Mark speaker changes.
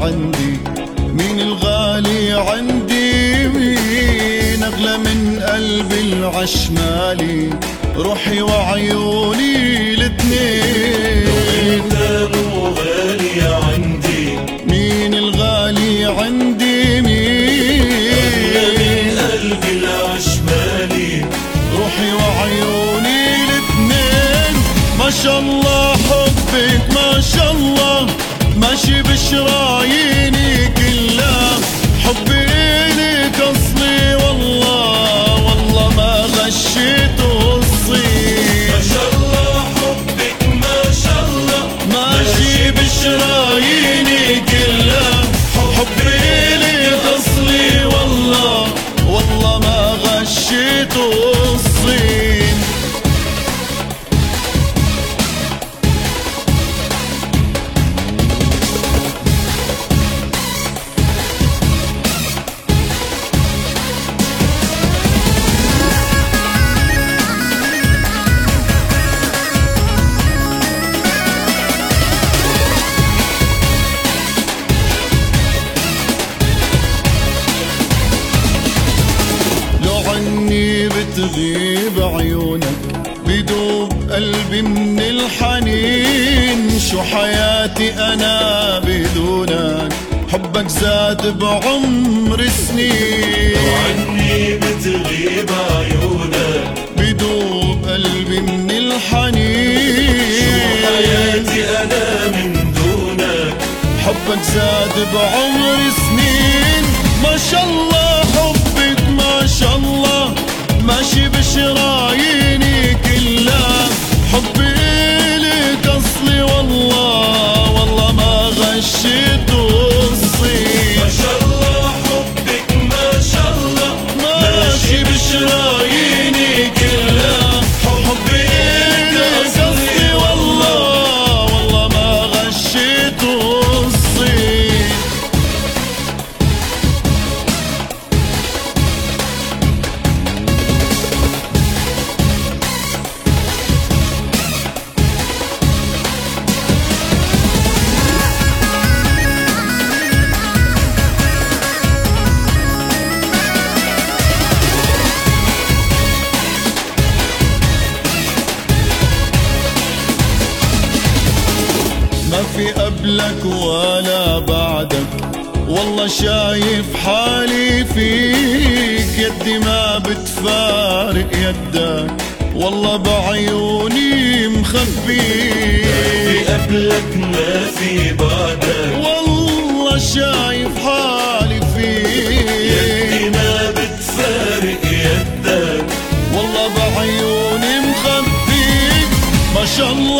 Speaker 1: عندي؟ مين الغالي عندي؟ مين أغلى من قلبي العشمالي؟ روحي وعيوني الاتنين.
Speaker 2: انت مو غالي عندي،
Speaker 1: مين الغالي عندي؟ مين
Speaker 2: من قلبي العشمالي؟
Speaker 1: روحي وعيوني الاتنين. ما شاء الله حبك ما شاء الله ماشي بشراييني كلها. حبي إلك أصلي والله والله ما غشيت الصين.
Speaker 2: ما شاء الله حبك ما شاء الله
Speaker 1: ماشي بشراييني كلها. حبي إلك أصلي والله والله ما غشيت الصين. عني بتغيب عيونك بدوب قلبي من الحنين. شو حياتي أنا بدونك؟ حبك زاد بعمر سنين.
Speaker 2: عني بتغيب عيونك
Speaker 1: بدوب قلبي من الحنين.
Speaker 2: شو حياتي أنا من دونك؟
Speaker 1: حبك زاد بعمر سنين. ما شاء الله حبك ما شاء الله ماشي بشراييني كلها. حبي إلك أصلي والله والله ما غشيت الصين.
Speaker 2: ما شاء الله حبك ما شاء الله
Speaker 1: ماشي بشراييني كلها. حبي إلك أصلي والله والله ما غشيت الصين. ما في قبلك ولا بعدك والله شايف حالي فيك. يدي ما بتفارق يدك والله بعيوني مخبيك.
Speaker 2: في قبلك ما في بعدك
Speaker 1: والله شايف حالي فيك.
Speaker 2: يدي ما بتفارق يدك
Speaker 1: والله بعيوني مخبيك. ما شاء الله